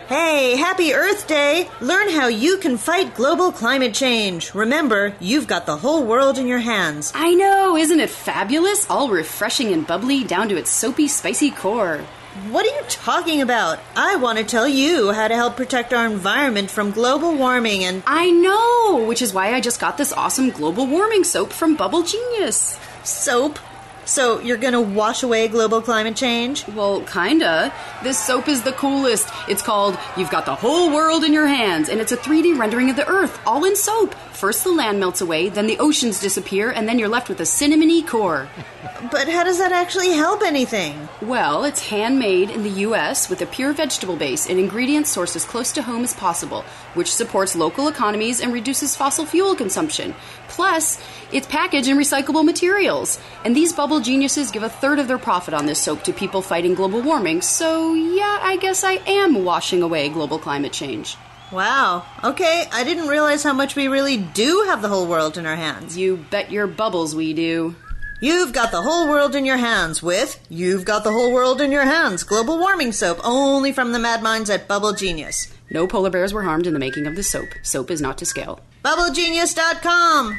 Hey, happy Earth Day! Learn how you can fight global climate change. Remember, you've got the whole world in your hands. I know, isn't it fabulous? All refreshing and bubbly down to its soapy, spicy core. What are you talking about? I want to tell you how to help protect our environment from global warming and... I know, which is why I just got this awesome global warming soap from Bubble Genius. Soap? So you're gonna wash away global climate change? Well, kinda. This soap is the coolest. It's called You've Got the Whole World in Your Hands, and it's a 3D rendering of the Earth, all in soap. First the land melts away, then the oceans disappear, and then you're left with a cinnamony core. But how does that actually help anything? Well, it's handmade in the U.S. with a pure vegetable base and ingredients sourced as close to home as possible, which supports local economies and reduces fossil fuel consumption. Plus, it's packaged in recyclable materials. And these Bubble Geniuses give a third of their profit on this soap to people fighting global warming. So, yeah, I guess I am washing away global climate change. Wow. Okay, I didn't realize how much we really do have the whole world in our hands. You bet your bubbles we do. You've got the whole world in your hands with You've Got the Whole World in Your Hands global warming soap, only from the mad minds at Bubble Genius. No polar bears were harmed in the making of this soap. Soap is not to scale. BubbleGenius.com.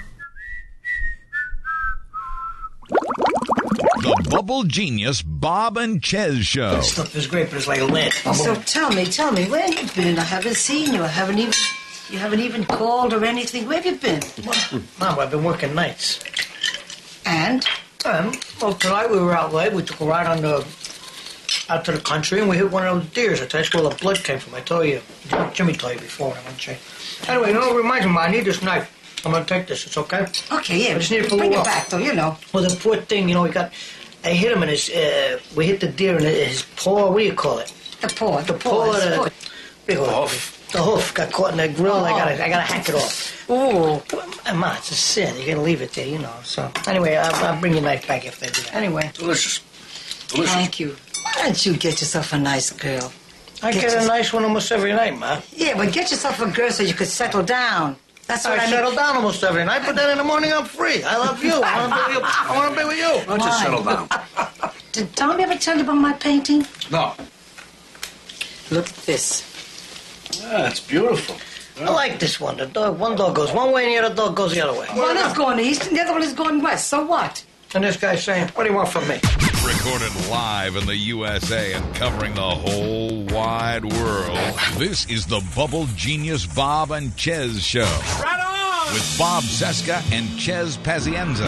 The Bubble Genius Bob and Chez Show. That stuff is great, but it's like lead. So tell me, where have you been? I haven't seen you. You haven't even called or anything. Where have you been? Well, Mom, I've been working nights. And? Well, tonight we were out late. We took a ride out to the country, and we hit one of those deers. I tell you, where the blood came from. I told you. Jimmy told you before. I want to check. Anyway, you know what reminds me, I need this knife. I'm going to take this. It's okay? Okay, yeah. I just need to pull bring it it up. back, though, you know. Well, the poor thing, you know, I hit him in his, we hit the deer in his paw. What do you call it? The paw. The paw. Foot. The hoof. The hoof got caught in the grill. Oh. I gotta hack it off. Oh. Ma, it's a sin. You gotta leave it there, you know. So anyway, I'll bring your knife back if they do that. Anyway, Delicious. Thank you. Why don't you get yourself a nice girl? I get a nice one almost every night, Ma. Yeah, but get yourself a girl so you could settle down. That's what I I settle need. down almost every night, but then in the morning I'm free. I love you. I want to be with you. Why don't you settle down? Did Tom ever tell you about my painting? No. Look at this. Yeah, it's beautiful. I like this one. One dog goes one way and the other dog goes the other way. One is going east and the other one is going west. So what? And this guy's saying, what do you want from me? Recorded live in the USA and covering the whole wide world. This is the Bubble Genius Bob and Chez Show. Right on! With Bob Cesca and Chez Pazienza.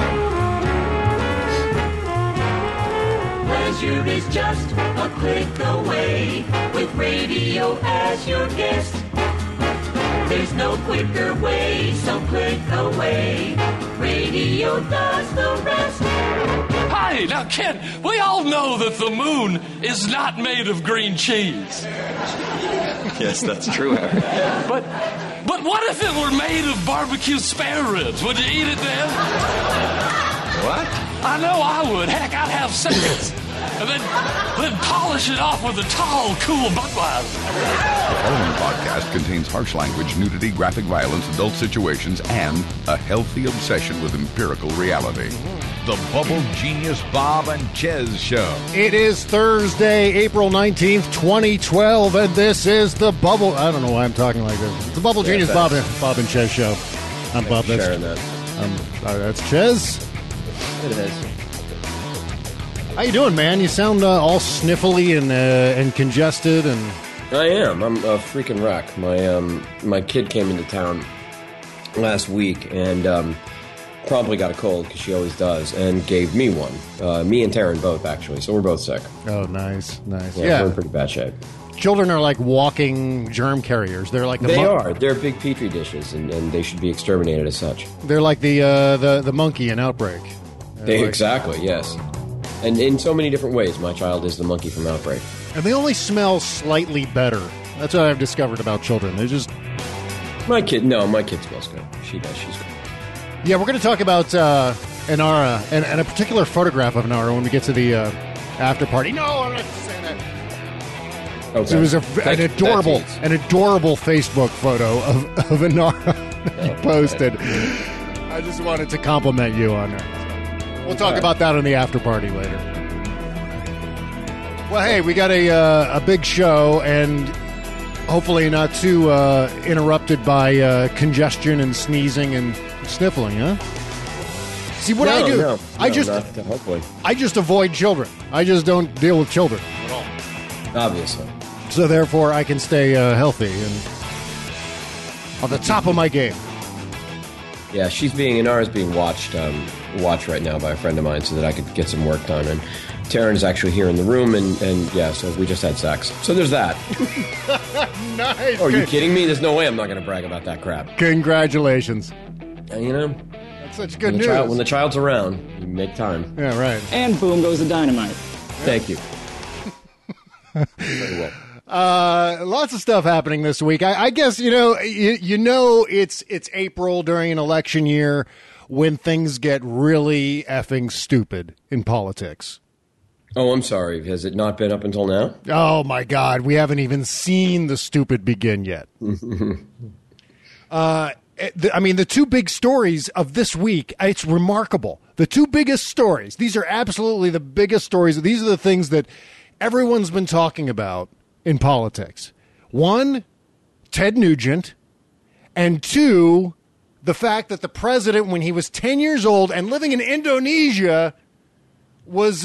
Pleasure is just a click away with radio as your guest. There's no quicker way, so click away. Radio does the rest. Hi, now kid, we all know that the moon is not made of green cheese. Yes, that's true, Harry. But what if it were made of barbecue spare ribs? Would you eat it then? What? I know I would. Heck, I'd have seconds. And then polish it off with a tall, cool Budweiser. The following podcast contains harsh language, nudity, graphic violence, adult situations, and a healthy obsession with empirical reality. The Bubble Genius Bob and Chez Show. It is Thursday, April 19th, 2012, and this is the Bubble... I don't know why I'm talking like this. The Bubble Genius Bob and Chez Show. I'm Bob. That's Chez. It is. How you doing, man? You sound all sniffly and congested, and I am. I'm a freaking wreck. My kid came into town last week and promptly got a cold, because she always does, and gave me one. Me and Taryn both, actually. So we're both sick. Oh, nice. Yeah, we're in pretty bad shape. Children are like walking germ carriers. They're like They are. They're big petri dishes, and they should be exterminated as such. They're like the monkey in Outbreak. Exactly. Yes. And in so many different ways, my child is the monkey from Outbreak. And they only smell slightly better. That's what I've discovered about children. They're just... My kid smells good. She does. She's good. Yeah, we're going to talk about Inara and a particular photograph of Inara when we get to the after party. No, I'm not saying that. Okay. So it was an adorable Facebook photo of Inara he posted. I just wanted to compliment you on her. We'll talk about that on the after party later. Well, hey, we got a big show, and Hopefully not too interrupted by congestion and sneezing and sniffling, huh? See, what I do, I just avoid children. I just don't deal with children at all. Obviously. So therefore, I can stay healthy and on the top of my game. Yeah, Inara's being watched right now by a friend of mine so that I could get some work done. And Taryn's actually here in the room, and yeah, so we just had sex. So there's that. Nice. Oh, are you kidding me? There's no way I'm not going to brag about that crap. Congratulations. That's such good news. When the child's around, you make time. Yeah, right. And boom goes the dynamite. Thank you. Very well. Lots of stuff happening this week. I guess it's April during an election year when things get really effing stupid in politics. Oh, I'm sorry. Has it not been up until now? Oh my God, we haven't even seen the stupid begin yet. The two big stories of this week, it's remarkable. The two biggest stories, these are absolutely the biggest stories. These are the things that everyone's been talking about in politics. One, Ted Nugent, and two, the fact that the president, when he was 10 years old and living in Indonesia, was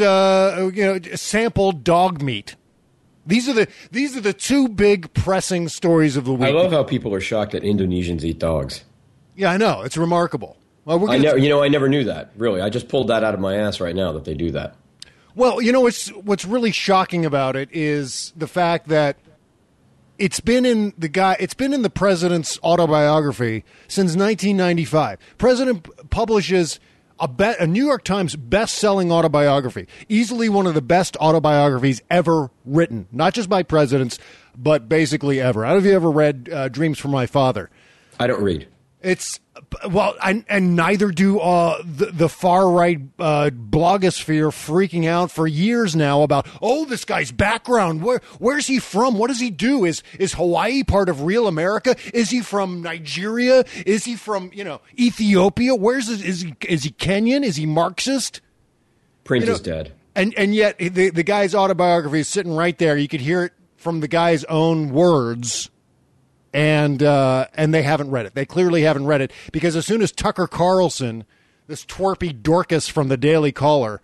sampled dog meat. These are the two big pressing stories of the week. I love how people are shocked that Indonesians eat dogs. Yeah, I know. It's remarkable. Well, I never knew that. Really, I just pulled that out of my ass right now that they do that. Well, what's really shocking about it is the fact that it's been in the president's autobiography since 1995. President publishes a New York Times best-selling autobiography, easily one of the best autobiographies ever written, not just by presidents, but basically ever. I don't know if you ever read Dreams from My Father. I don't read. It's and neither do the far right blogosphere, freaking out for years now about this guy's background. Where's he from? What does he do? Is Hawaii part of real America? Is he from Nigeria? Is he from Ethiopia? Is he Kenyan? Is he Marxist? Prince is dead. And yet the guy's autobiography is sitting right there. You could hear it from the guy's own words. And they haven't read it. They clearly haven't read it because as soon as Tucker Carlson, this twerpy Dorcas from the Daily Caller,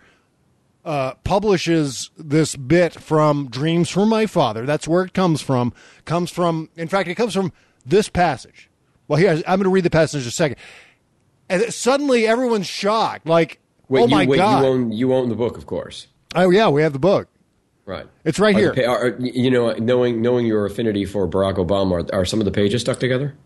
publishes this bit from Dreams from My Father, that's where it comes from. In fact, it comes from this passage. Well, here, I'm going to read the passage in a second. And suddenly everyone's shocked. Like, God. You own the book, of course. Oh, yeah, we have the book. Right. It's right here. Knowing your affinity for Barack Obama, are some of the pages stuck together?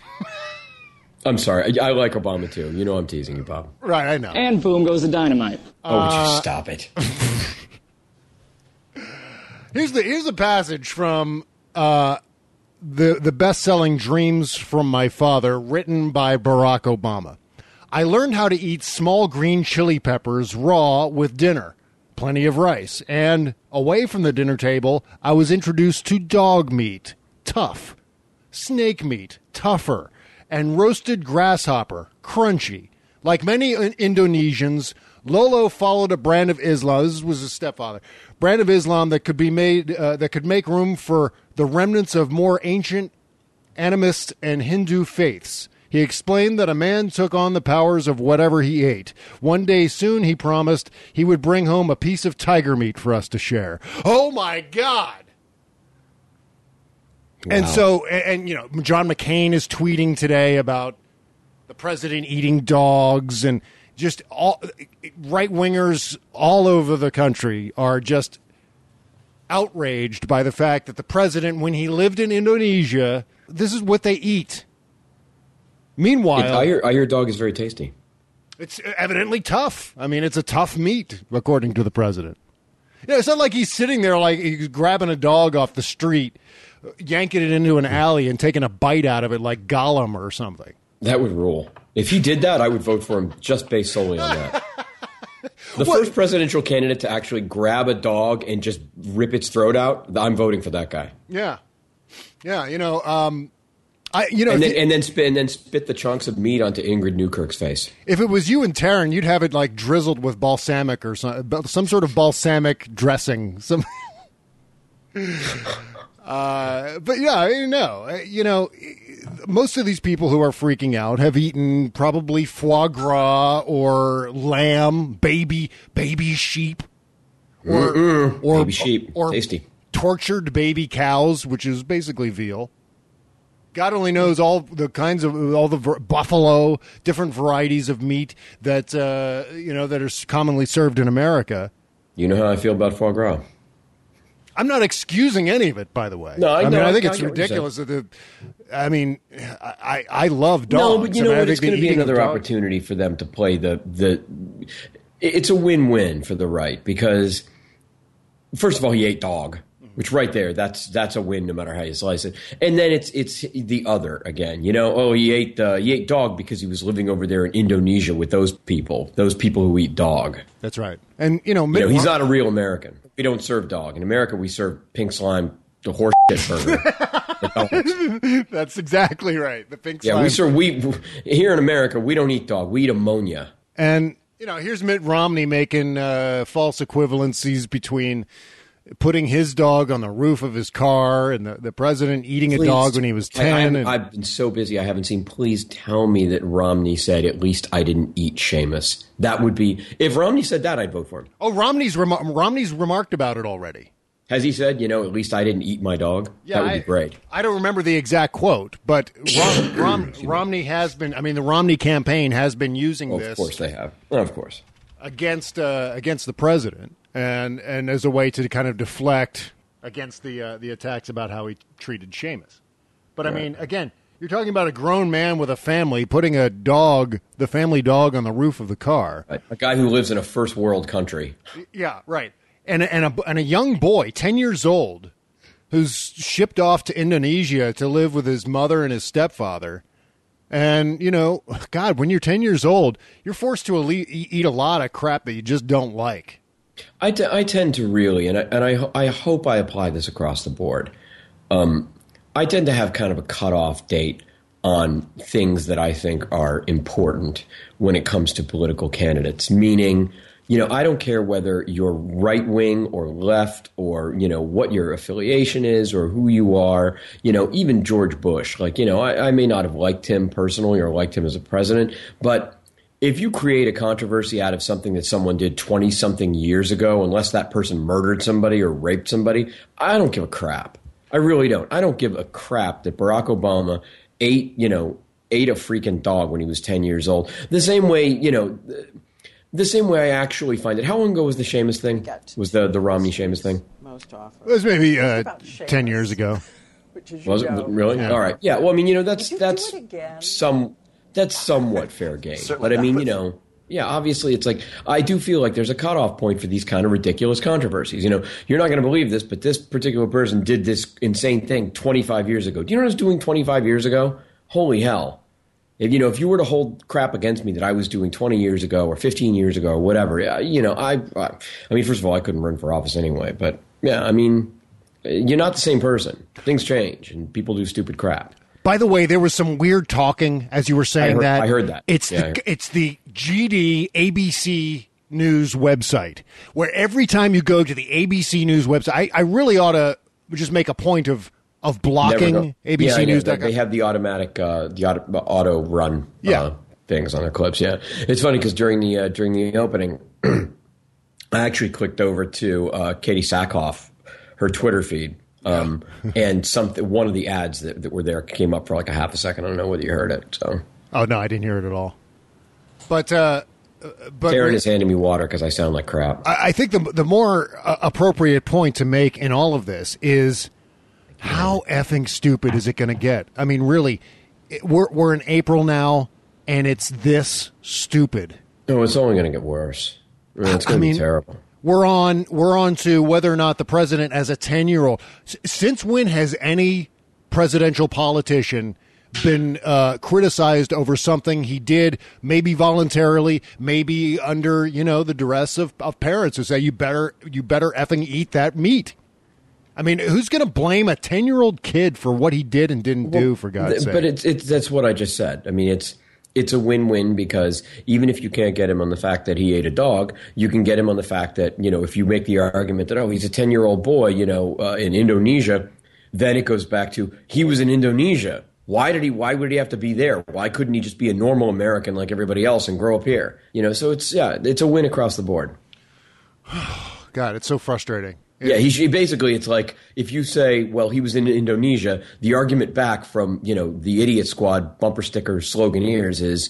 I'm sorry. I like Obama, too. I'm teasing you, Bob. Right, I know. And boom goes the dynamite. Would you stop it? Here's the passage from the best-selling Dreams from My Father, written by Barack Obama. I learned how to eat small green chili peppers raw with dinner. Plenty of rice, and away from the dinner table, I was introduced to dog meat, tough, snake meat, tougher, and roasted grasshopper, crunchy. Like many Indonesians, Lolo followed a brand of Islam. This was his stepfather. Brand of Islam that could be made that could make room for the remnants of more ancient animist and Hindu faiths. He explained that a man took on the powers of whatever he ate. One day soon, he promised, he would bring home a piece of tiger meat for us to share. Oh, my God. Wow. And so, John McCain is tweeting today about the president eating dogs, and just all right-wingers all over the country are just outraged by the fact that the president, when he lived in Indonesia, this is what they eat. Meanwhile, I hear dog is very tasty. It's evidently tough. I mean, it's a tough meat, according to the president. It's not like he's sitting there like he's grabbing a dog off the street, yanking it into an alley and taking a bite out of it like Gollum or something. That would rule. If he did that, I would vote for him just based solely on that. The first presidential candidate to actually grab a dog and just rip its throat out, I'm voting for that guy. Yeah. Yeah, and then spit the chunks of meat onto Ingrid Newkirk's face. If it was you and Taryn, you'd have it like drizzled with balsamic or some sort of balsamic dressing. But yeah, most of these people who are freaking out have eaten probably foie gras or lamb, baby sheep, or baby sheep, or tasty. Tortured baby cows, which is basically veal. God only knows all the buffalo, different varieties of meat that that are commonly served in America. You know how I feel about foie gras. I'm not excusing any of it, by the way. No, I think it's ridiculous. I love dogs. No, but you know what? It's going to be another opportunity for them to play the. It's a win-win for the right because, first of all, he ate dog, which right there, that's a win no matter how you slice it. And then it's the other again. He ate dog because he was living over there in Indonesia with those people who eat dog. That's right. And he's not a real American. We don't serve dog. In America, we serve pink slime, the horse shit burger. That's exactly right. The pink slime. Yeah, here in America, we don't eat dog. We eat ammonia. And here's Mitt Romney making false equivalencies between putting his dog on the roof of his car and the president eating a dog when he was 10. I've been so busy I haven't seen. Please tell me that Romney said, at least I didn't eat Seamus. That would be, if Romney said that, I'd vote for him. Oh, Romney's remarked about it already. Has he said, at least I didn't eat my dog? Yeah, that would be great. I don't remember the exact quote, but Romney has been, the Romney campaign has been using this. Of course they have. Of course. Against the president. And as a way to kind of deflect against the attacks about how he treated Seamus. But, right. I mean, again, you're talking about a grown man with a family putting the family dog on the roof of the car. A guy who lives in a first world country. Yeah, right. And a young boy, 10 years old, who's shipped off to Indonesia to live with his mother and his stepfather. And, God, when you're 10 years old, you're forced to eat a lot of crap that you just don't like. I tend to really, and I hope I apply this across the board. I tend to have kind of a cutoff date on things that I think are important when it comes to political candidates. Meaning, I don't care whether you're right wing or left or what your affiliation is or who you are. Even George Bush. I may not have liked him personally or liked him as a president, but if you create a controversy out of something that someone did 20-something years ago, unless that person murdered somebody or raped somebody, I don't give a crap. I really don't. I don't give a crap that Barack Obama ate a freaking dog when he was 10 years old. The same way I actually find it. How long ago was the Seamus thing? Was the Romney Seamus thing? Most often. It was maybe 10 years ago. Was it really? Yeah. All right. Yeah. Well, that's somewhat fair game. But I mean, obviously it's like, I do feel like there's a cutoff point for these kind of ridiculous controversies. You're not going to believe this, but this particular person did this insane thing 25 years ago. Do you know what I was doing 25 years ago? Holy hell. If you were to hold crap against me that I was doing 20 years ago or 15 years ago or whatever, I mean, first of all, I couldn't run for office anyway. But yeah, I mean, you're not the same person. Things change and people do stupid crap. By the way, there was some weird talking as you were saying I heard that. It's the GD ABC News website, where every time you go to the ABC News website, I really ought to just make a point of blocking ABCNews.com. They have the automatic, auto run things on their clips. Yeah, it's funny because during the opening, I actually clicked over to Katie Sackhoff, her Twitter feed. And one of the ads that were there came up for like a half a second. I don't know whether you heard it. So. Oh no, I didn't hear it at all. But Darren is handing me water because I sound like crap. I think the more appropriate point to make in all of this is how effing stupid is it going to get? I mean, really, we're in April now, and it's this stupid. No, it's only going to get worse. It's going to be terrible. We're on to whether or not the president, as a 10-year-old, since when has any presidential politician been criticized over something he did, maybe voluntarily, maybe under the duress of parents who say you better effing eat that meat. I mean, who's going to blame a 10-year-old kid for what he did and didn't do? For God's sake! But that's what I just said. I mean, it's a win-win because even if you can't get him on the fact that he ate a dog, you can get him on the fact that, if you make the argument that, he's a 10-year-old boy, in Indonesia, then it goes back to he was in Indonesia. Why would he have to be there? Why couldn't he just be a normal American like everybody else and grow up here? So it's a win across the board. God, it's so frustrating. Yeah, he basically, it's like if you say, well, he was in Indonesia, the argument back from, the idiot squad bumper sticker sloganeers is,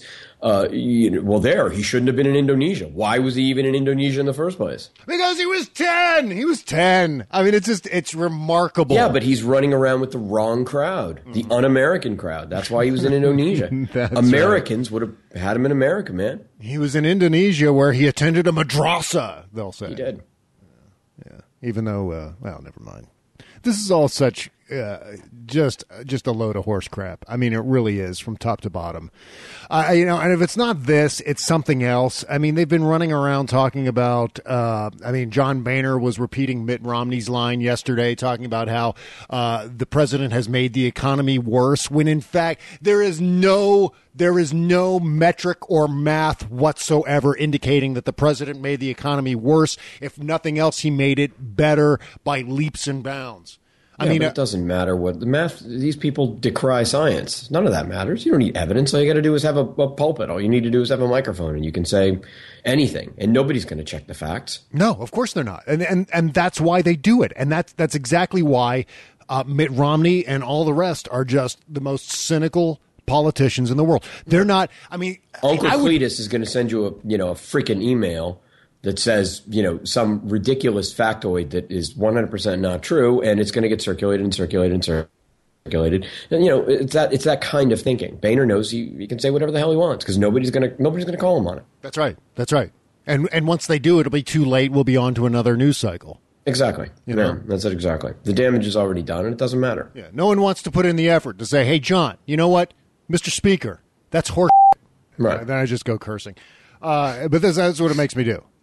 he shouldn't have been in Indonesia. Why was he even in Indonesia in the first place? Because he was 10. He was 10. I mean, it's remarkable. Yeah, but he's running around with the wrong crowd, the un-American crowd. That's why he was in Indonesia. Americans would have had him in America, man. He was in Indonesia where he attended a madrasa, they'll say. He did. Yeah. Even though, never mind. This is all such just a load of horse crap. I mean, it really is from top to bottom. And if it's not this, it's something else. I mean, they've been running around talking about. John Boehner was repeating Mitt Romney's line yesterday, talking about how the president has made the economy worse. When in fact there is no metric or math whatsoever indicating that the president made the economy worse. If nothing else, he made it better by leaps and bounds. But it doesn't matter what the math. These people decry science. None of that matters. You don't need evidence. All you got to do is have a pulpit. All you need to do is have a microphone, and you can say anything, and nobody's going to check the facts. No, of course they're not, and that's why they do it, and that's exactly why Mitt Romney and all the rest are just the most cynical politicians in the world. They're not. I mean, Uncle Cletus is going to send you a freaking email that says, some ridiculous factoid that is 100% not true, and it's going to get circulated and circulated and circulated. And, it's that kind of thinking. Boehner knows he can say whatever the hell he wants because nobody's going to call him on it. That's right. And once they do, it'll be too late. We'll be on to another news cycle. Exactly. That's it exactly. The damage is already done, and it doesn't matter. Yeah. No one wants to put in the effort to say, hey, John, you know what? Mr. Speaker, that's horse. Right. Then I just go cursing. But that's what it makes me do.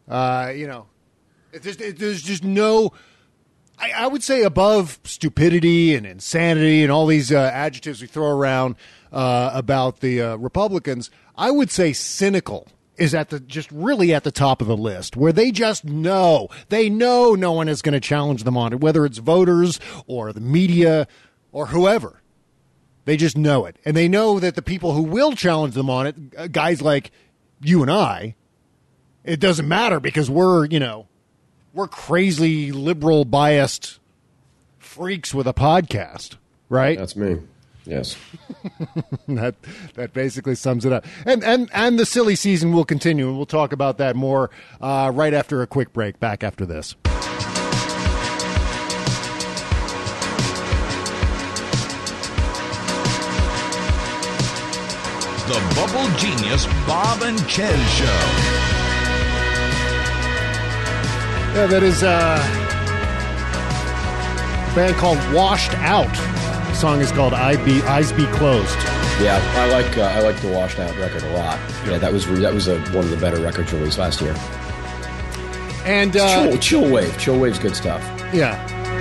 There's just no, I would say above stupidity and insanity and all these adjectives we throw around about the Republicans, I would say cynical is really at the top of the list, where they just know no one is going to challenge them on it, whether it's voters or the media or whoever. They just know it. And they know that the people who will challenge them on it, guys like you and I, it doesn't matter because we're crazy liberal biased freaks with a podcast, right? That's me. Yes. that basically sums it up. And the silly season will continue, and we'll talk about that more right after a quick break. Back after this. The Bubble Genius Bob and Ches Show. Yeah, that is a band called Washed Out. The song is called Eyes Be Closed. Yeah, I like the Washed Out record a lot. Yeah, that was one of the better records released last year. And Chill Wave's good stuff. Yeah.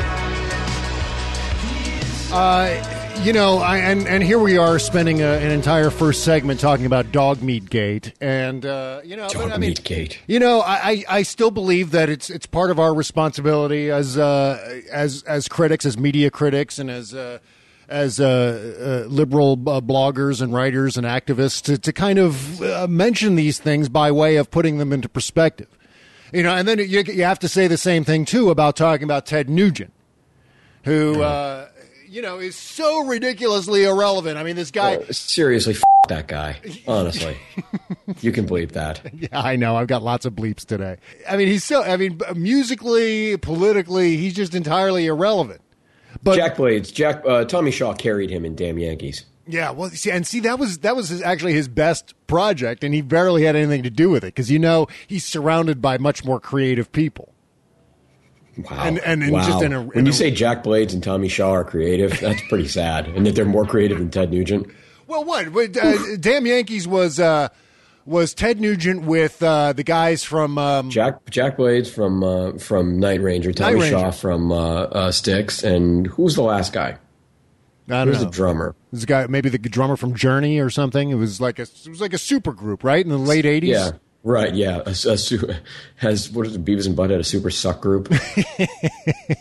And here we are spending an entire first segment talking about Dog Meat Gate, and Meat Gate. I still believe that it's part of our responsibility as critics, as media critics, and as liberal bloggers and writers and activists to kind of mention these things by way of putting them into perspective. And then you have to say the same thing too about talking about Ted Nugent, who. Is so ridiculously irrelevant. I mean, this guy... seriously, that guy. Honestly. You can bleep that. Yeah, I know. I've got lots of bleeps today. I mean, musically, politically, he's just entirely irrelevant. But Jack Blades, Tommy Shaw carried him in Damn Yankees. Yeah, well, that was actually his best project, and he barely had anything to do with it, because, he's surrounded by much more creative people. Wow. When you say Jack Blades and Tommy Shaw are creative, that's pretty sad. And that they're more creative than Ted Nugent. Well, what? Damn Yankees was Ted Nugent with the guys from Jack Blades from Night Ranger, Tommy Shaw from Styx, and who's the last guy? I don't know. Who's the drummer? This guy, maybe the drummer from Journey or something. It was like a super group, right, in the late 80s. Yeah. Right, yeah. Has what is it, Beavis and Butthead, a super suck group?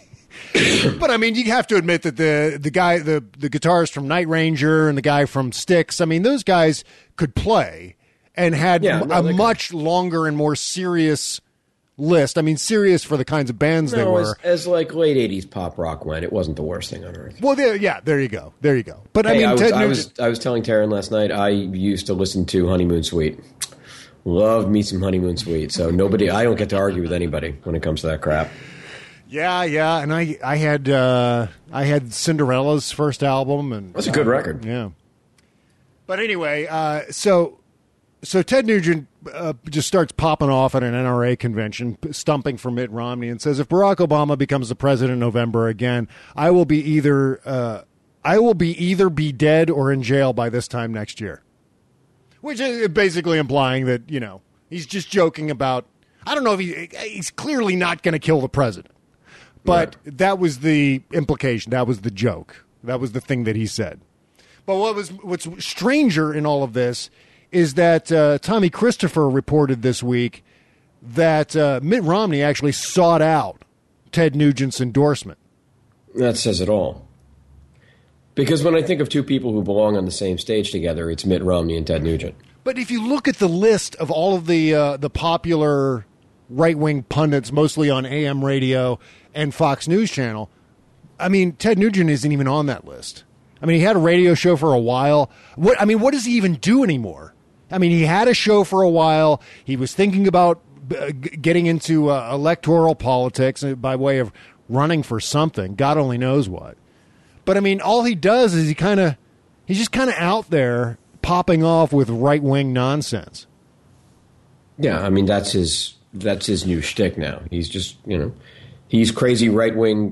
But I mean, you have to admit that the guy, the guitarist from Night Ranger and the guy from Styx, I mean, those guys could play and had a much longer and more serious list. I mean, serious for the kinds of bands they were. As like late 80s pop rock went, it wasn't the worst thing on earth. Well, there you go. But I mean, I was telling Taryn last night, I used to listen to Honeymoon Suite. Loved me some Honeymoon Suite. So I don't get to argue with anybody when it comes to that crap. Yeah, and I had Cinderella's first album, and that's a good record. Yeah. But anyway, so Ted Nugent just starts popping off at an NRA convention, stumping for Mitt Romney, and says, if Barack Obama becomes the president in November again, I will be either be dead or in jail by this time next year. Which is basically implying that, he's just joking about, I don't know if he's clearly not going to kill the president. But that was the implication. That was the joke. That was the thing that he said. But what's stranger in all of this is that Tommy Christopher reported this week that Mitt Romney actually sought out Ted Nugent's endorsement. That says it all. Because when I think of two people who belong on the same stage together, it's Mitt Romney and Ted Nugent. But if you look at the list of all of the popular right-wing pundits, mostly on AM radio and Fox News Channel, I mean, Ted Nugent isn't even on that list. I mean, he had a radio show for a while. What does he even do anymore? I mean, he had a show for a while. He was thinking about getting into electoral politics by way of running for something. God only knows what. But I mean, all he does is he's just kind of out there popping off with right-wing nonsense. Yeah, I mean, that's his new shtick now. He's just, he's crazy right-wing,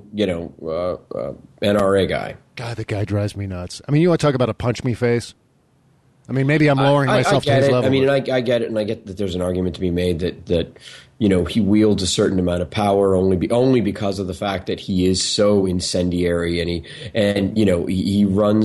NRA guy. God, that guy drives me nuts. I mean, you want to talk about a punch-me face? I mean, maybe I'm lowering myself to his level. I mean, I get it, and I get that there's an argument to be made that he wields a certain amount of power only because of the fact that he is so incendiary, and he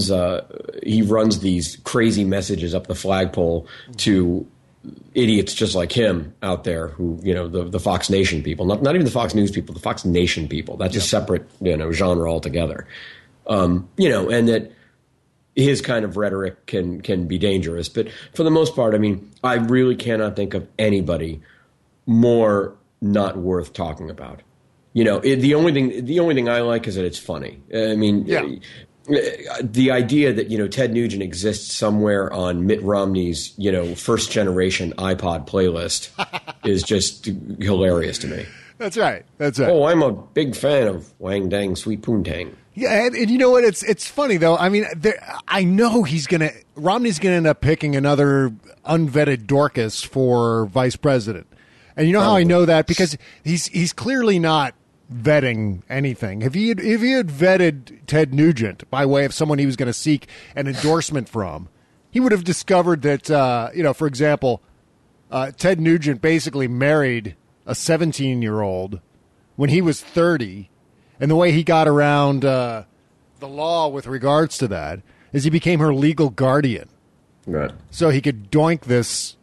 runs these crazy messages up the flagpole to idiots just like him out there who, the Fox Nation people, not even the Fox News people, the Fox Nation people. That's a separate, genre altogether. And that his kind of rhetoric can be dangerous. But for the most part, I mean, I really cannot think of anybody more not worth talking about. The only thing I like is that it's funny. I mean, the idea that, Ted Nugent exists somewhere on Mitt Romney's, first generation iPod playlist is just hilarious to me. That's right. Oh, I'm a big fan of Wang Dang Sweet Poontang. Yeah, and you know what? It's funny though. I mean, I know Romney's gonna end up picking another unvetted Dorcas for vice president, and you know how I know that? Because he's clearly not vetting anything. If he had vetted Ted Nugent by way of someone he was going to seek an endorsement from, he would have discovered that for example, Ted Nugent basically married a 17-year-old when he was 30. And the way he got around the law with regards to that is he became her legal guardian. Right. So he could doink this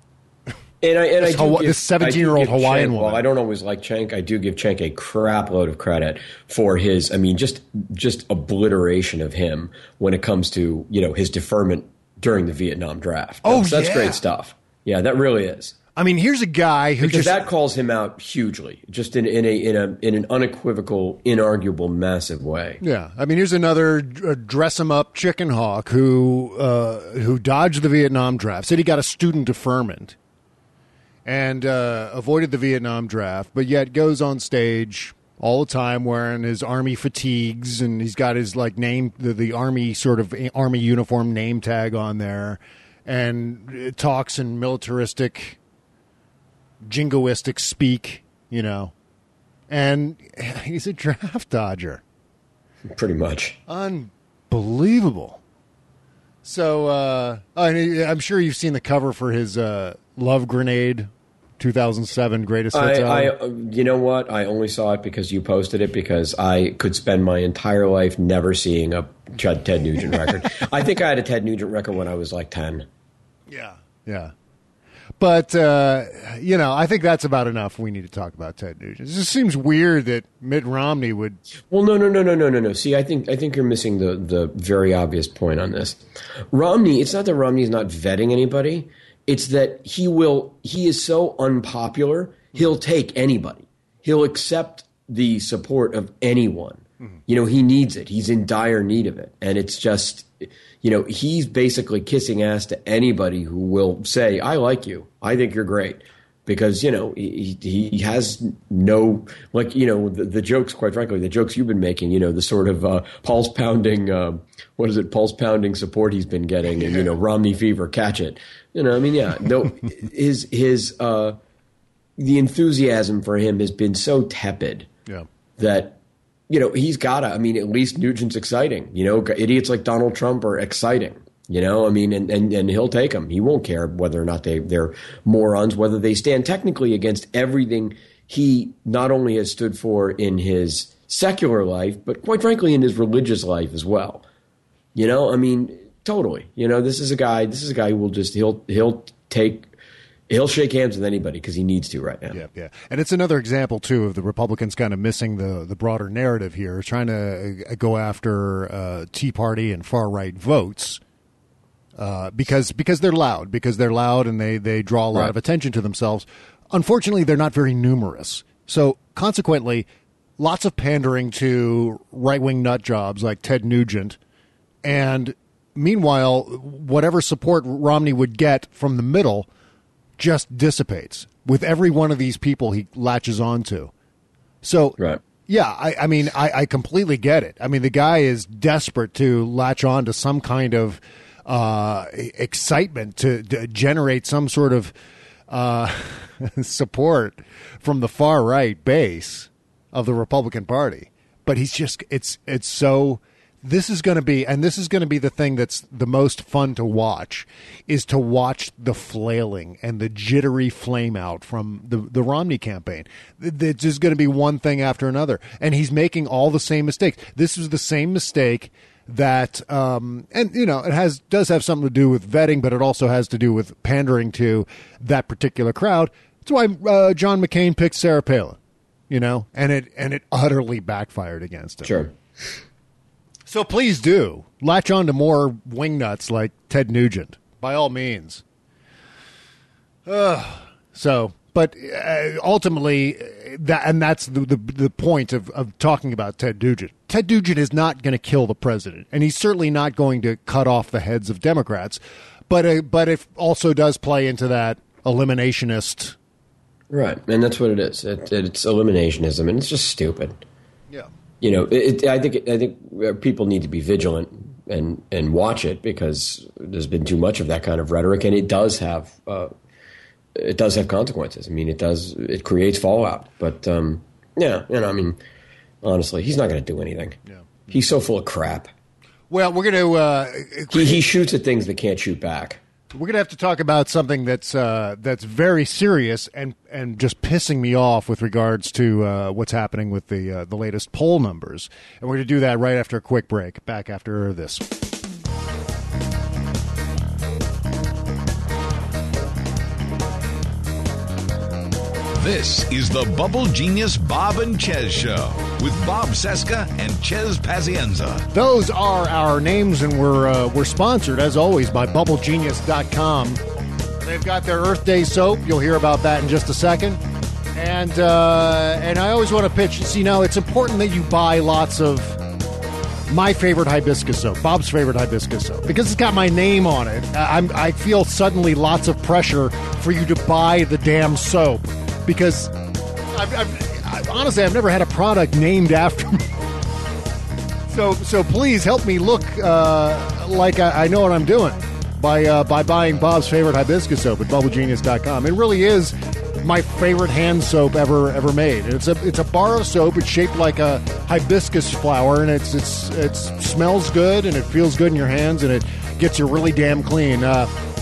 this 17-year-old Hawaiian woman. Well, I don't always like Cenk. I do give Cenk a crap load of credit for his, just obliteration of him when it comes to, his deferment during the Vietnam draft. That's great stuff. Yeah, that really is. I mean, here's a guy who that calls him out hugely, just in an unequivocal, inarguable, massive way. Yeah, I mean, here's another dress him up chicken hawk who dodged the Vietnam draft, said he got a student deferment, and avoided the Vietnam draft, but yet goes on stage all the time wearing his army fatigues, and he's got his name, the army sort of army uniform name tag on there, and talks in militaristic, jingoistic speak, and he's a draft dodger. Pretty much. Unbelievable. So, I'm sure you've seen the cover for his Love Grenade 2007 Greatest Hits album. You know what? I only saw it because you posted it, because I could spend my entire life never seeing a Ted Nugent record. I think I had a Ted Nugent record when I was 10. Yeah. But But, I think that's about enough we need to talk about Ted Nugent. It just seems weird that Mitt Romney would... Well, no. See, I think you're missing the very obvious point on this. Romney, it's not that Romney's not vetting anybody. It's that he is so unpopular, he'll take anybody. He'll accept the support of anyone. Mm-hmm. He needs it. He's in dire need of it. And it's just... he's basically kissing ass to anybody who will say, I like you. I think you're great. Because, he has no, the jokes, quite frankly, the jokes you've been making, the sort of pulse pounding support he's been getting and, Romney fever, catch it. The enthusiasm for him has been so tepid that, he's got to, at least Nugent's exciting. Idiots like Donald Trump are exciting. And he'll take them. He won't care whether or not they're morons, whether they stand technically against everything he not only has stood for in his secular life, but quite frankly in his religious life as well. Totally. This is a guy who will just he'll shake hands with anybody because he needs to right now. Yeah. And it's another example, too, of the Republicans kind of missing the broader narrative here, trying to go after Tea Party and far-right votes because they're loud, and they draw a lot of attention to themselves. Unfortunately, they're not very numerous. So consequently, lots of pandering to right-wing nut jobs like Ted Nugent. And meanwhile, whatever support Romney would get from the middle just dissipates with every one of these people he latches onto. So, yeah, I completely get it. The guy is desperate to latch on to some kind of excitement to generate some sort of support from the far right base of the Republican Party. But he's just, it's so... This is going to be the thing that's the most fun to watch, is to watch the flailing and the jittery flame out from the Romney campaign. It's just going to be one thing after another. And he's making all the same mistakes. This is the same mistake that, it does have something to do with vetting, but it also has to do with pandering to that particular crowd. That's why John McCain picked Sarah Palin, and it utterly backfired against him. Sure. So please do latch on to more wingnuts like Ted Nugent, by all means. But ultimately, that's the point of talking about Ted Nugent. Ted Nugent is not going to kill the president, and he's certainly not going to cut off the heads of Democrats. But it also does play into that eliminationist. Right, and that's what it is. It's eliminationism, and it's just stupid. Yeah. I think people need to be vigilant and watch it, because there's been too much of that kind of rhetoric, and it does have consequences. It creates fallout. But honestly, he's not going to do anything. Yeah. He's so full of crap. Well, we're going to he shoots at things that can't shoot back. We're going to have to talk about something that's very serious and just pissing me off with regards to what's happening with the latest poll numbers. And we're going to do that right after a quick break. Back after this. This is the Bubble Genius Bob and Chez Show with Bob Cesca and Chez Pazienza. Those are our names, and we're sponsored, as always, by BubbleGenius.com. They've got their Earth Day soap. You'll hear about that in just a second. And I always want to pitch. See, now it's important that you buy lots of my favorite hibiscus soap, Bob's favorite hibiscus soap, because it's got my name on it. I feel suddenly lots of pressure for you to buy the damn soap. Because honestly, I've never had a product named after me. So please help me look like I know what I'm doing by buying Bob's favorite hibiscus soap at BubbleGenius.com. It really is my favorite hand soap ever made. And it's a bar of soap. It's shaped like a hibiscus flower, and it smells good, and it feels good in your hands, and it gets you really damn clean.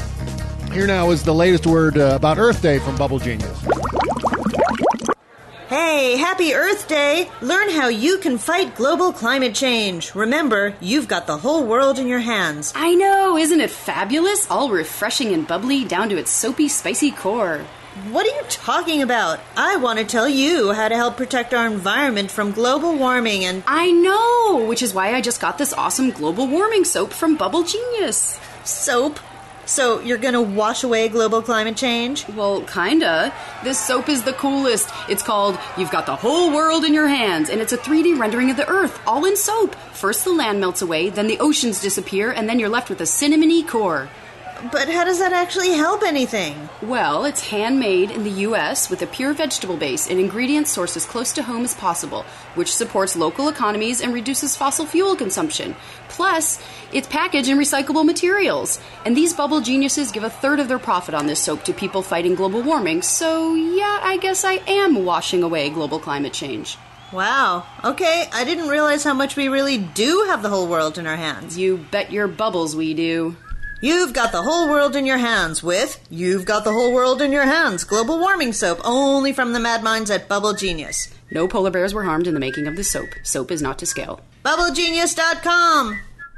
Here now is the latest word about Earth Day from Bubble Genius. Hey, happy Earth Day! Learn how you can fight global climate change. Remember, you've got the whole world in your hands. I know, isn't it fabulous? All refreshing and bubbly down to its soapy, spicy core. What are you talking about? I want to tell you how to help protect our environment from global warming and... I know, which is why I just got this awesome global warming soap from Bubble Genius. Soap? So you're gonna wash away global climate change? Well, kinda. This soap is the coolest. It's called You've Got the Whole World in Your Hands, and it's a 3D rendering of the Earth, all in soap. First the land melts away, then the oceans disappear, and then you're left with a cinnamony core. But how does that actually help anything? Well, it's handmade in the U.S. with a pure vegetable base and ingredient sourced as close to home as possible, which supports local economies and reduces fossil fuel consumption. Plus, it's packaged in recyclable materials. And these Bubble Geniuses give a third of their profit on this soap to people fighting global warming. So, yeah, I guess I am washing away global climate change. Wow. Okay, I didn't realize how much we really do have the whole world in our hands. You bet your bubbles we do. You've got the whole world in your hands with You've Got the Whole World in Your Hands global warming soap, only from the mad minds at Bubble Genius. No polar bears were harmed in the making of this soap. Soap is not to scale. BubbleGenius.com.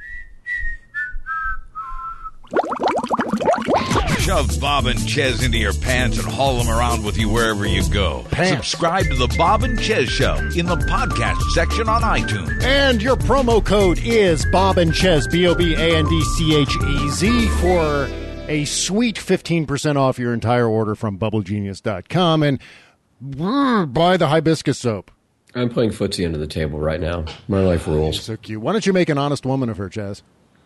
Shove Bob and Ches into your pants and haul them around with you wherever you go. Pants. Subscribe to the Bob and Ches Show in the podcast section on iTunes. And your promo code is Bob and Ches, BOBANDCHEZ, for a sweet 15% off your entire order from BubbleGenius.com. And buy the hibiscus soap. I'm playing footsie under the table right now. My life rules. So cute. Why don't you make an honest woman of her, Ches?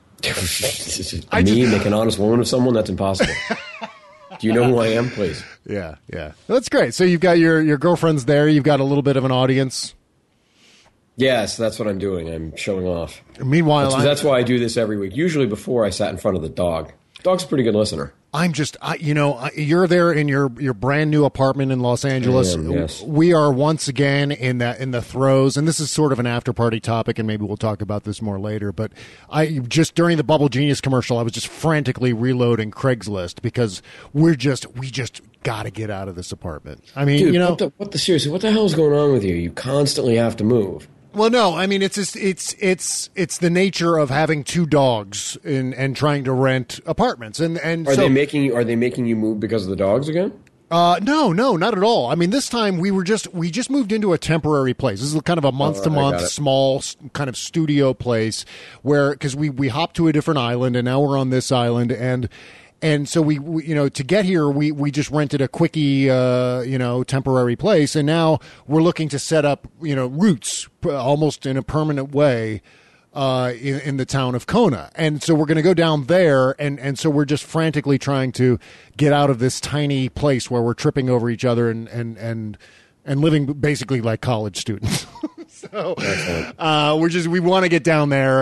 Make an honest woman of someone? That's impossible. Do you know who I am, please? Yeah. That's great. So you've got your girlfriends there. You've got a little bit of an audience. Yes, that's what I'm doing. I'm showing off. Meanwhile, that's why I do this every week. Usually before I sat in front of the dog. Dog's a pretty good listener. You're there in your brand new apartment in Los Angeles. Yes. We are once again in the throes, and this is sort of an after party topic, and maybe we'll talk about this more later. But during the Bubble Genius commercial, I was just frantically reloading Craigslist because we just got to get out of this apartment. I mean, dude, seriously, what the hell is going on with you? You constantly have to move. Well, no, I mean it's the nature of having two dogs and trying to rent apartments and are they making you move because of the dogs again? No, not at all. I mean, this time we just moved into a temporary place. This is kind of a month-to-month small kind of studio place because we hopped to a different island and now we're on this island and so we to get here we just rented a quickie temporary place, and now we're looking to set up roots almost in a permanent way in the town of Kona. And so we're going to go down there, and so we're just frantically trying to get out of this tiny place where we're tripping over each other and living basically like college students. So we want to get down there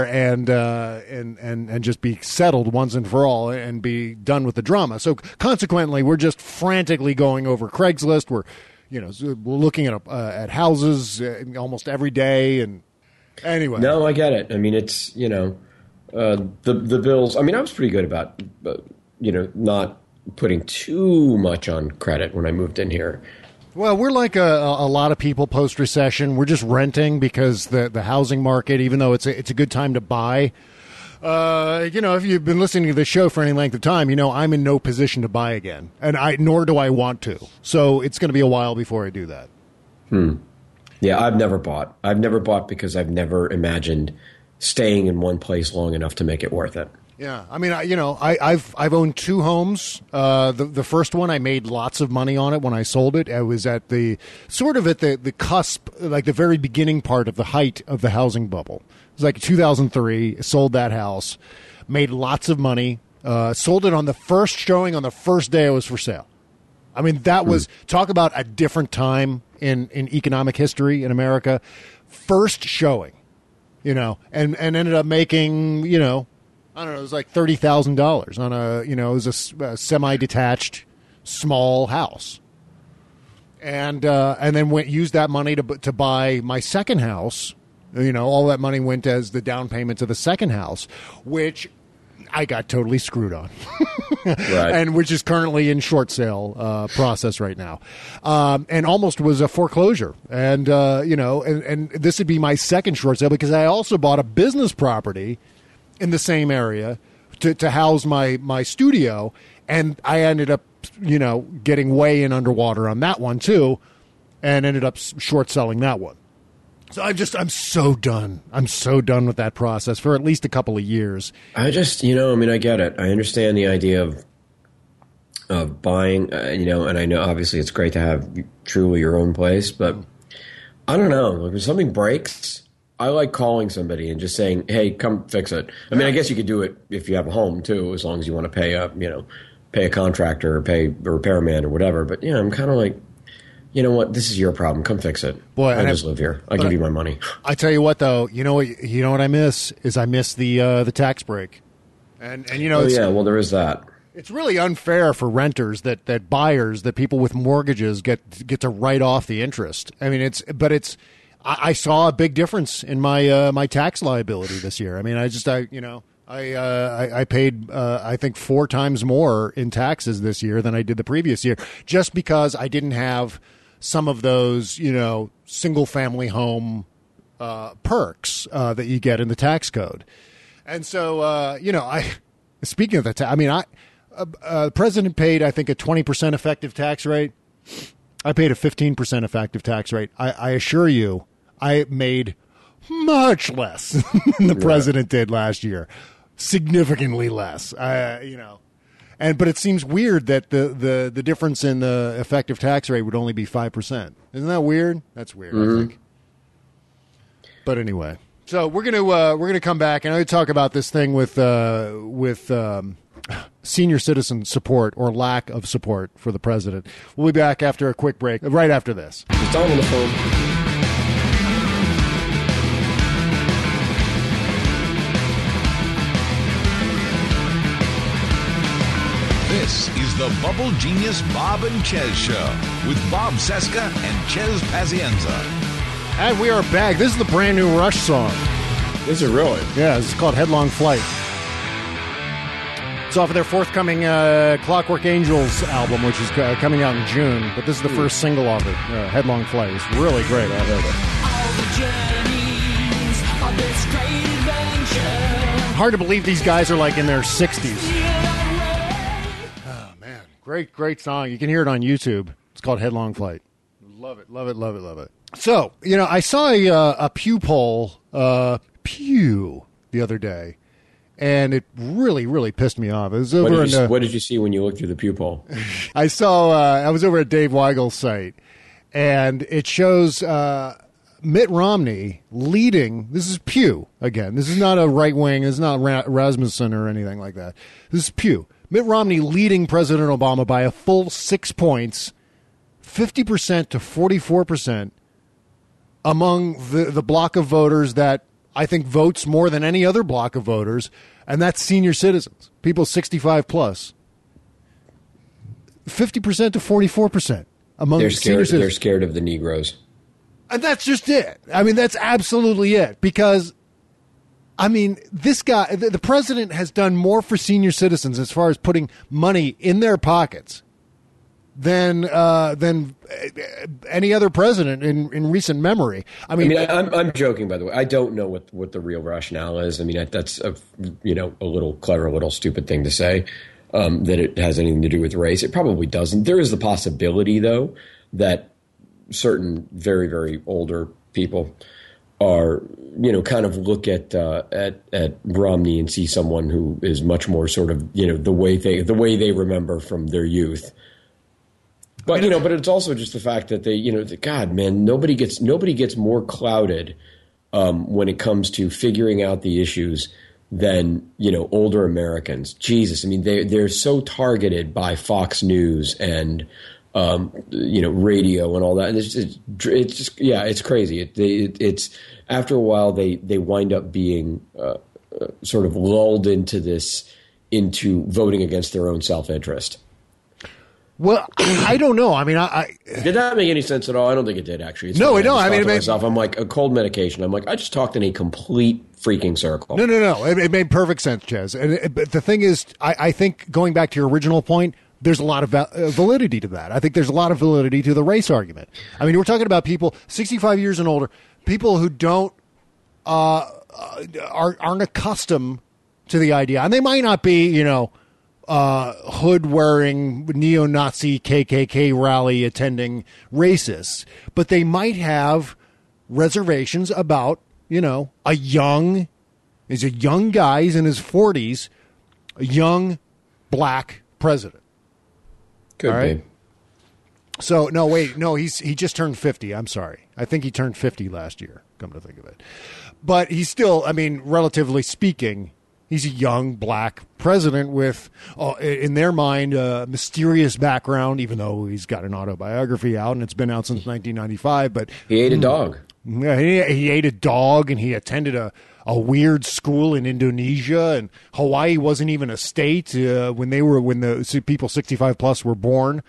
and just be settled once and for all and be done with the drama. So consequently, we're just frantically going over Craigslist. We're looking at houses almost every day. And anyway, no, I get it. I mean, it's the bills. I mean, I was pretty good about not putting too much on credit when I moved in here. Well, we're like a lot of people post-recession. We're just renting because the housing market, even though it's a good time to buy, if you've been listening to the show for any length of time, I'm in no position to buy again, and nor do I want to. So it's going to be a while before I do that. Yeah, I've never bought. I've never bought because I've never imagined staying in one place long enough to make it worth it. Yeah, I mean, I've owned two homes. The first one, I made lots of money on it when I sold it. I was at the cusp, like the very beginning part of the height of the housing bubble. It was like 2003. Sold that house, made lots of money. Sold it on the first showing on the first day it was for sale. I mean, that was talk about a different time in economic history in America. First showing, and ended up making I don't know, it was like $30,000 on it was a semi-detached small house. And then used that money to buy my second house. All that money went as the down payment to the second house, which I got totally screwed on. and which is currently in short sale process right now, and almost was a foreclosure. And and this would be my second short sale because I also bought a business property in the same area to house my studio, and I ended up getting way in underwater on that one too, and ended up short selling that one. So I'm so done. I'm so done with that process for at least a couple of years. I just, I get it. I understand the idea of buying, and I know obviously it's great to have truly your own place, but I don't know. Like when something breaks, I like calling somebody and just saying, "Hey, come fix it." I mean, I guess you could do it if you have a home too, as long as you want to pay a contractor or pay a repairman or whatever. But I'm kind of like, you know what? This is your problem. Come fix it. Boy, I just live here. I'll give you my money. I tell you what, though. You know what I miss is I miss the tax break, and well, there is that. It's really unfair for renters that buyers, that people with mortgages get to write off the interest. I mean, I saw a big difference in my my tax liability this year. I mean, I paid I think 4 times more in taxes this year than I did the previous year, just because I didn't have some of those single family home perks that you get in the tax code. And so speaking of that, the president paid, I think, a 20% effective tax rate. I paid a 15% effective tax rate. I assure you, I made much less than the president did last year. Significantly less, but it seems weird that the difference in the effective tax rate would only be 5%. Isn't that weird? That's weird, I think. But anyway, so we're gonna come back and I'm gonna talk about this thing with senior citizen support or lack of support for the president. We'll be back after a quick break, right after this. It's on the phone. This is the Bubble Genius Bob and Chez Show with Bob Cesca and Chez Pazienza. And we are back. This is the brand new Rush song. Is it really? Yeah, it's called Headlong Flight. It's off of their forthcoming Clockwork Angels album, which is coming out in June. But this is the first single off it, Headlong Flight. It's really great. I heard it. All the journeys of this great adventure. Hard to believe these guys are like in their 60s. Great song. You can hear it on YouTube. It's called Headlong Flight. Love it. So, I saw a Pew poll, the other day, and it really, really pissed me off. It was over what did you see when you looked through the Pew poll? I was over at Dave Weigel's site, and it shows Mitt Romney leading. This is Pew, again. This is not a right wing. This is not Rasmussen or anything like that. This is Pew. Mitt Romney leading President Obama by a full 6 points, 50% to 44%, among the block of voters that I think votes more than any other block of voters, and that's senior citizens, people 65 plus. 50% to 44% among senior citizens. They're scared of the Negroes. And that's just it. I mean, that's absolutely it, because this guy, the president, has done more for senior citizens as far as putting money in their pockets than any other president in recent memory. I'm joking, by the way. I don't know what the real rationale is. I mean, that's a little clever, little stupid thing to say, that it has anything to do with race. It probably doesn't. There is the possibility, though, that certain very, very older people are, kind of look at Romney and see someone who is much more sort of, the way they remember from their youth. But but it's also just the fact that they, God, man, nobody gets more clouded when it comes to figuring out the issues than older Americans. Jesus, I mean, they're so targeted by Fox News and radio and all that, and it's crazy. It's after a while they wind up being sort of lulled into voting against their own self-interest. Well, I don't know. I mean, I did that make any sense at all? I don't think it did, actually. No, I don't. I mean, I'm like, a cold medication. I'm like, I just talked in a complete freaking circle. No. It made perfect sense, Chaz. But the thing is, I think going back to your original point, there's a lot of validity to that. I think there's a lot of validity to the race argument. I mean, we're talking about people 65 years and older, people who don't aren't accustomed to the idea, and they might not be, hood-wearing, neo-Nazi KKK rally attending racists, but they might have reservations about, a young guy, he's in his 40s, a young black president. Could be. So, he just turned 50. I'm sorry. I think he turned 50 last year, come to think of it. But he's still, I mean, relatively speaking, he's a young black president with, in their mind, a mysterious background, even though he's got an autobiography out and it's been out since 1995. But he ate a dog. Yeah, he ate a dog, and he attended a weird school in Indonesia, and Hawaii wasn't even a state when the people 65 plus were born.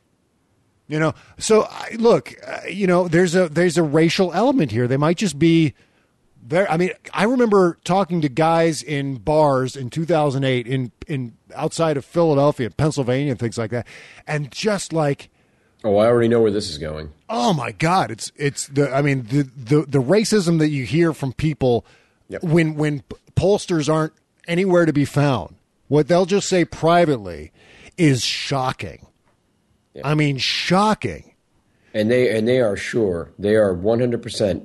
So look, there's a racial element here. They might just be there. I mean, I remember talking to guys in bars in 2008 in outside of Philadelphia, Pennsylvania, and things like that, and just like, oh, I already know where this is going. Oh my God, it's the racism that you hear from people when pollsters aren't anywhere to be found. What they'll just say privately is shocking. I mean, shocking. And they are sure. They are 100%,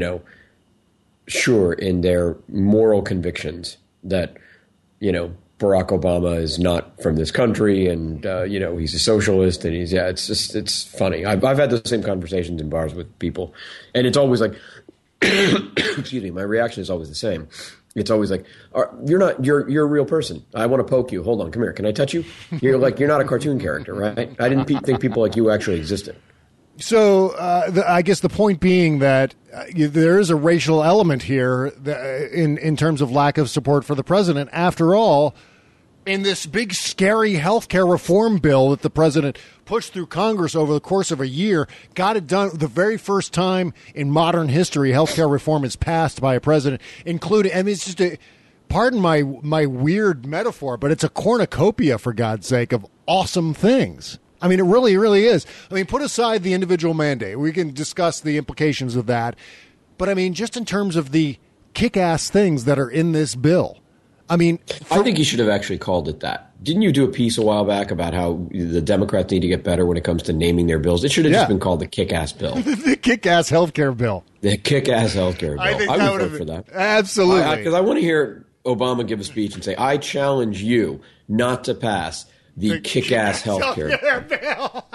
sure in their moral convictions that, Barack Obama is not from this country, and he's a socialist, and it's funny. I've had the same conversations in bars with people, and it's always like, excuse me, my reaction is always the same. It's always like, you're a real person. I want to poke you. Hold on, come here. Can I touch you? You're not a cartoon character, right? I didn't think people like you actually existed. So I guess the point being that there is a racial element here in terms of lack of support for the president. After all, in this big, scary healthcare reform bill that the president pushed through Congress over the course of a year, got it done the very first time in modern history healthcare reform is passed by a president, including, I mean, it's just pardon my weird metaphor, but it's a cornucopia, for God's sake, of awesome things. I mean, it really, really is. I mean, put aside the individual mandate. We can discuss the implications of that. But, I mean, just in terms of the kick-ass things that are in this bill. I mean, I think you should have actually called it that. Didn't you do a piece a while back about how the Democrats need to get better when it comes to naming their bills? It should have just been called the kick-ass bill. The kick-ass healthcare bill. The kick-ass healthcare bill. I think I that would would vote for that. Absolutely. Because I want to hear Obama give a speech and say, I challenge you not to pass the kick-ass healthcare bill.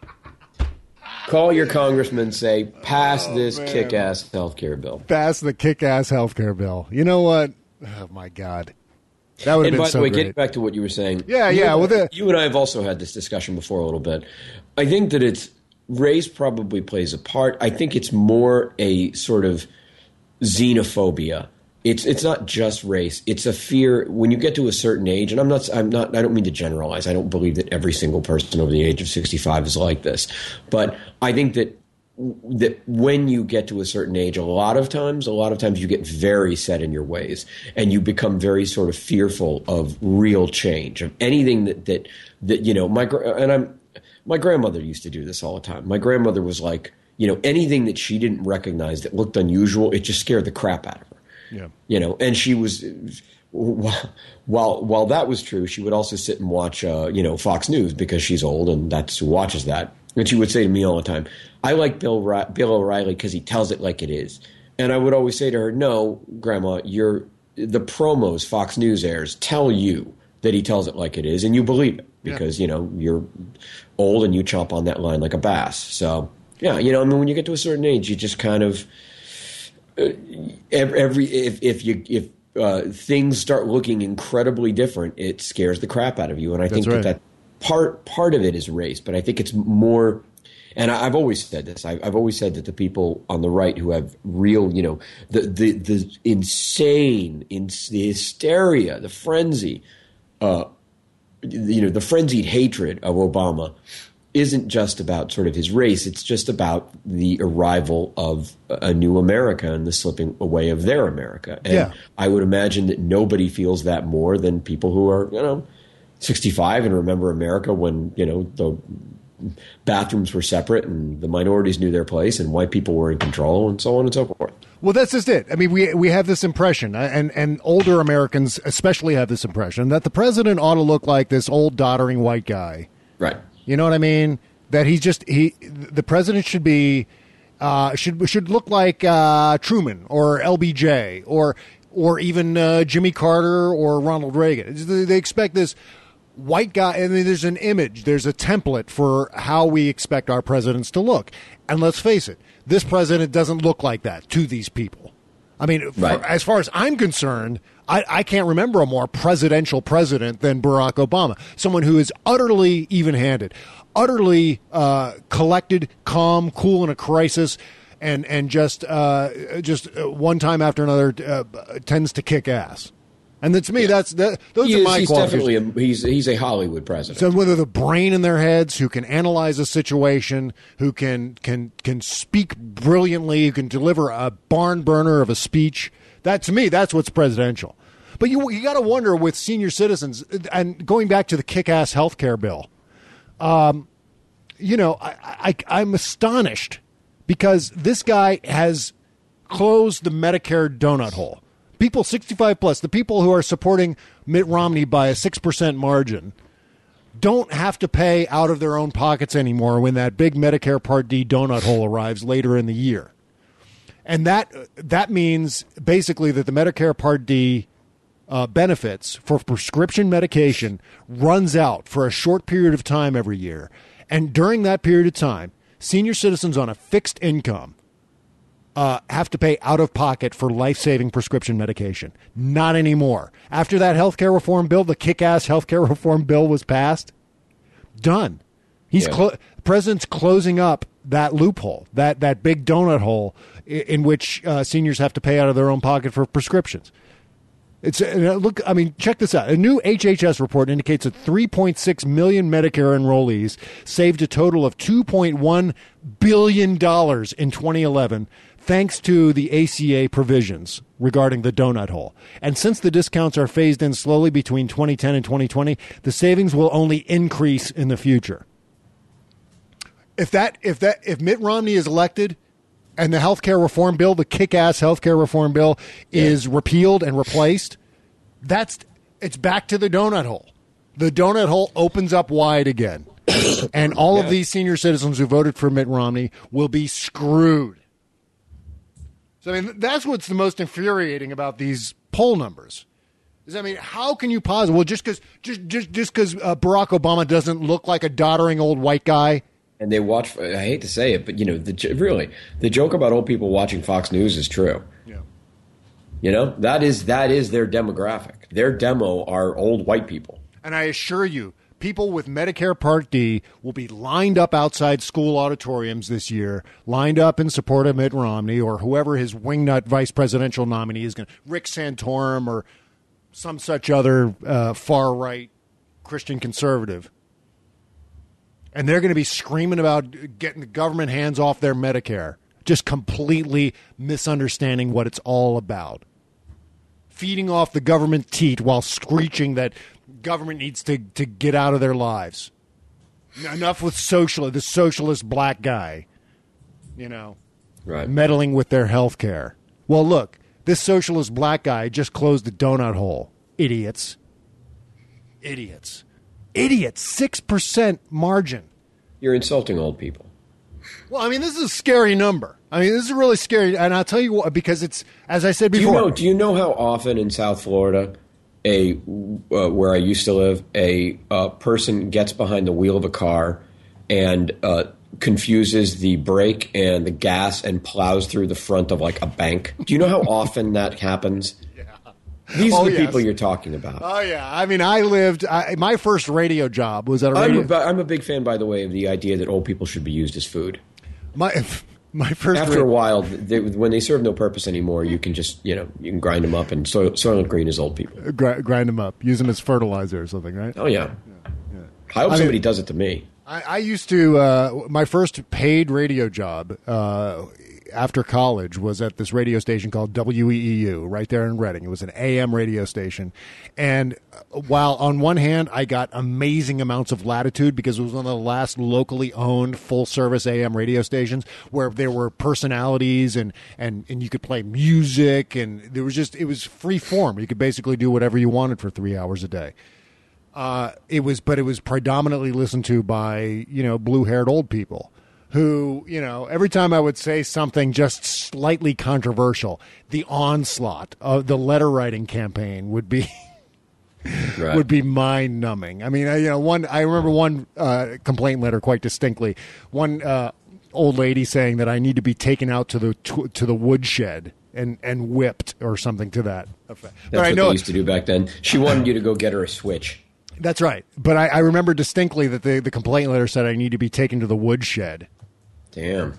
Call your congressman, say, pass this kick-ass healthcare bill. Pass the kick-ass healthcare bill. You know what? Oh, my God. That would have been so great. And by the way, getting back to what you were saying. Yeah. You and I have also had this discussion before a little bit. I think that race probably plays a part. I think it's more a sort of xenophobia. It's not just race. It's a fear when you get to a certain age, and I don't mean to generalize. I don't believe that every single person over the age of 65 is like this. But I think that when you get to a certain age, a lot of times you get very set in your ways, and you become very sort of fearful of real change, of anything that my grandmother used to do this all the time. My grandmother was like, anything that she didn't recognize that looked unusual, it just scared the crap out of her. Yeah. And she was, while that was true, she would also sit and watch, Fox News because she's old and that's who watches that. And she would say to me all the time, I like Bill O'Reilly because he tells it like it is. And I would always say to her, no, Grandma, the promos Fox News airs tell you that he tells it like it is, and you believe it because, you're old and you chomp on that line like a bass. So, yeah, when you get to a certain age, you just kind of if things start looking incredibly different, it scares the crap out of you. And I think that part of it is race, but I think it's more. And I've always said this. I've always said that the people on the right who have real, the insane, the hysteria, the frenzy the frenzied hatred of Obama isn't just about sort of his race. It's just about the arrival of a new America and the slipping away of their America. And I would imagine that nobody feels that more than people who are, 65 and remember America when, the bathrooms were separate and the minorities knew their place and white people were in control and so on and so forth. Well, that's just it. I mean, we have this impression, and older Americans especially have this impression, that the president ought to look like this old doddering white guy. Right. You know what I mean? That the president should be, should look like Truman or LBJ or even Jimmy Carter or Ronald Reagan. They expect this white guy. I mean, there's an image, there's a template for how we expect our presidents to look. And let's face it, this president doesn't look like that to these people. I mean, as far as I'm concerned, I can't remember a more presidential president than Barack Obama. Someone who is utterly even-handed, utterly collected, calm, cool in a crisis, and just one time after another tends to kick ass. And then to me, those are my qualifications. He's a Hollywood president. So whether the brain in their heads, who can analyze a situation, who can speak brilliantly, who can deliver a barn burner of a speech, that to me, that's what's presidential. But you got to wonder with senior citizens, and going back to the kick-ass health care bill, I'm astonished because this guy has closed the Medicare donut hole. People 65 plus, the people who are supporting Mitt Romney by a 6% margin, don't have to pay out of their own pockets anymore when that big Medicare Part D donut hole arrives later in the year. And that means basically that the Medicare Part D benefits for prescription medication runs out for a short period of time every year. And during that period of time, senior citizens on a fixed income have to pay out of pocket for life-saving prescription medication. Not anymore. After that healthcare reform bill, the kick-ass healthcare reform bill was passed, done. The president's closing up that loophole, that big donut hole in which seniors have to pay out of their own pocket for prescriptions. Check this out. A new HHS report indicates that 3.6 million Medicare enrollees saved a total of $2.1 billion in 2011 thanks to the ACA provisions regarding the donut hole. And since the discounts are phased in slowly between 2010 and 2020, the savings will only increase in the future. If Mitt Romney is elected and the healthcare reform bill, the kick-ass healthcare reform bill, is repealed and replaced, it's back to the donut hole. The donut hole opens up wide again. And all of these senior citizens who voted for Mitt Romney will be screwed. So, that's what's the most infuriating about these poll numbers. How can you possibly? Well, just because Barack Obama doesn't look like a doddering old white guy. And they watch. I hate to say it, but the joke about old people watching Fox News is true. Yeah. That is their demographic. Their demo are old white people. And I assure you, people with Medicare Part D will be lined up outside school auditoriums this year, lined up in support of Mitt Romney or whoever his wingnut vice presidential nominee is going to, Rick Santorum or some such other far-right Christian conservative. And they're going to be screaming about getting the government hands off their Medicare, just completely misunderstanding what it's all about. Feeding off the government teat while screeching that government needs to get out of their lives. Enough with the socialist black guy, meddling with their health care. Well, look, this socialist black guy just closed the donut hole. Idiots. 6% margin. You're insulting old people. Well, this is a scary number. This is really scary, and I'll tell you what, because it's, as I said before. Do you know how often in South Florida, where I used to live, a person gets behind the wheel of a car and confuses the brake and the gas and plows through the front of like a bank? Do you know how often that happens? These are the people you're talking about. Oh, yeah. My first radio job was at a radio. I'm a big fan, by the way, of the idea that old people should be used as food. After a while, when they serve no purpose anymore, you can just, you can grind them up, and Soylent Green is old people. Grind them up. Use them as fertilizer or something, right? Oh, yeah. I hope somebody does it to me. I used to, my first paid radio job after college was at this radio station called WEEU right there in Reading. It was an AM radio station. And while on one hand, I got amazing amounts of latitude because it was one of the last locally owned full service AM radio stations where there were personalities and you could play music and there was it was free form. You could basically do whatever you wanted for 3 hours a day. It was predominantly listened to by, blue-haired old people who, every time I would say something just slightly controversial, the onslaught of the letter writing campaign would be would be mind-numbing. I mean, I remember one complaint letter quite distinctly. One old lady saying that I need to be taken out to the woodshed and whipped or something to that effect. That's what they used to do back then. She wanted you to go get her a Switch. That's right. But I remember distinctly that the complaint letter said I need to be taken to the woodshed. Damn.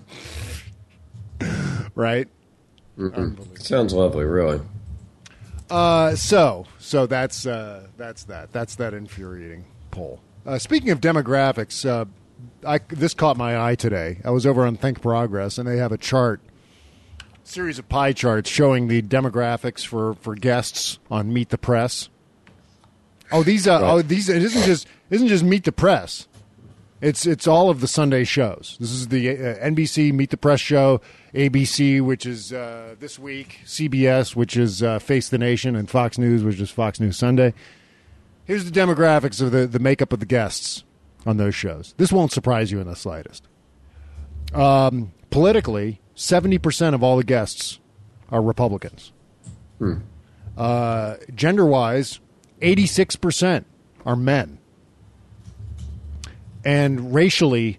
Right? Sounds lovely, really. So that's that. That's that infuriating poll. Speaking of demographics, this caught my eye today. I was over on Think Progress, and they have a series of pie charts showing the demographics for guests on Meet the Press. These it isn't just Meet the Press. It's all of the Sunday shows. This is the NBC Meet the Press show, ABC, which is this week, CBS, which is Face the Nation, and Fox News, which is Fox News Sunday. Here's the demographics of the makeup of the guests on those shows. This won't surprise you in the slightest. Politically, 70% of all the guests are Republicans. Gender-wise, 86% are men. And racially,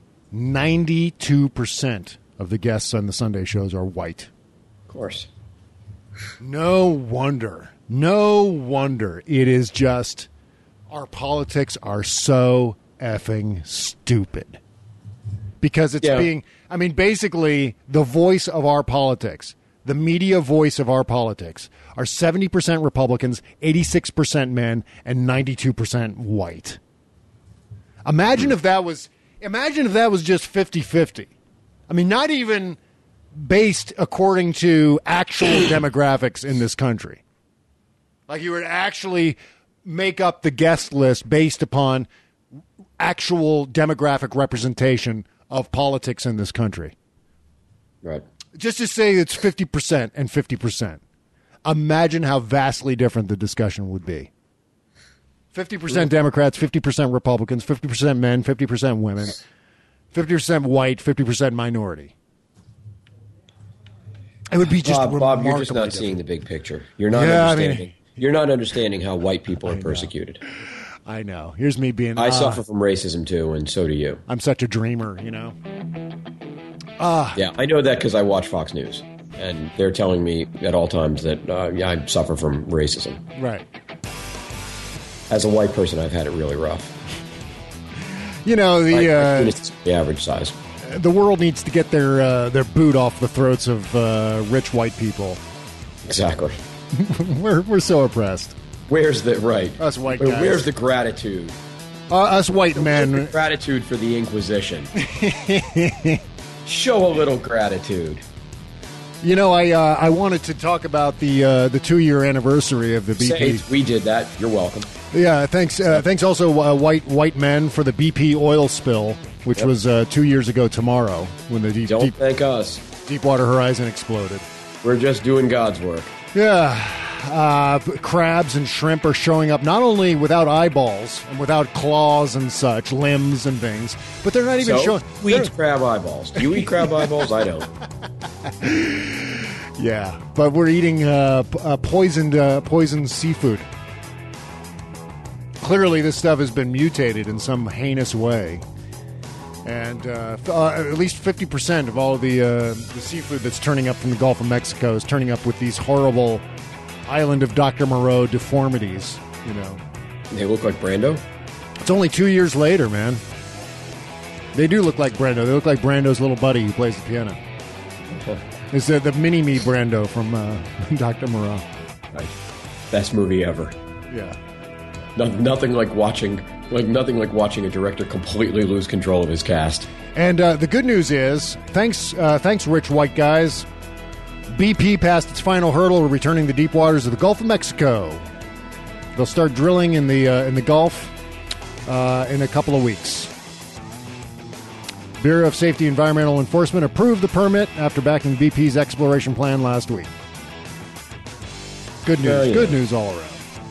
92% of the guests on the Sunday shows are white. Of course. No wonder. It is just our politics are so effing stupid. Because it's basically the voice of our politics, the media voice of our politics, are 70% Republicans, 86% men, and 92% white. Imagine if that was just 50-50. I mean, not even based according to actual demographics in this country. Like you would actually make up the guest list based upon actual demographic representation of politics in this country. Right. Just to say it's 50% and 50%. Imagine how vastly different the discussion would be. 50% Democrats, 50% Republicans, 50% men, 50% women, 50% white, 50% minority. It would be just Bob, you're just not seeing the big picture. You're not understanding. You're not understanding how white people are persecuted. I know. Here's me being... I suffer from racism, too, and so do you. I'm such a dreamer, Yeah, I know that because I watch Fox News, and they're telling me at all times that I suffer from racism. Right. As a white person, I've had it really rough. The average size. The world needs to get their boot off the throats of rich white people. Exactly. We're so oppressed. Where's the us white guys? Where's the gratitude? Us white men. The gratitude for the Inquisition. Show a little gratitude. I wanted to talk about the 2-year anniversary of the BP. We did that. You're welcome. Yeah, thanks. Thanks also, white men, for the BP oil spill, which was 2 years ago tomorrow when the thank us. Deepwater Horizon exploded. We're just doing God's work. Yeah. Crabs and shrimp are showing up not only without eyeballs and without claws and such, limbs and things, but they're not even showing. We eat crab eyeballs. Do you eat crab eyeballs? I don't. Yeah, but we're eating poisoned seafood. Clearly, this stuff has been mutated in some heinous way. And at least 50% of all the seafood that's turning up from the Gulf of Mexico is turning up with these horrible Island of Dr. Moreau deformities, They look like Brando? It's only 2 years later, man. They do look like Brando. They look like Brando's little buddy who plays the piano. Okay. It's the mini-me Brando from Dr. Moreau. Right. Best movie ever. Yeah. Nothing like watching Like nothing like watching a director completely lose control of his cast. And the good news is, thanks, rich white guys, BP passed its final hurdle of returning the deep waters of the Gulf of Mexico. They'll start drilling in the Gulf in a couple of weeks. Bureau of Safety and Environmental Enforcement approved the permit after backing BP's exploration plan last week. Good news. Good news all around.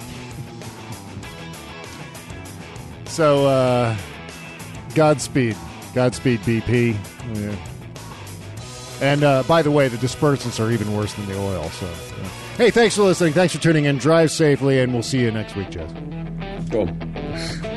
So, Godspeed. Godspeed, BP. Yeah. And, by the way, the dispersants are even worse than the oil. So, yeah. Hey, thanks for listening. Thanks for tuning in. Drive safely, and we'll see you next week, Jess. Cool.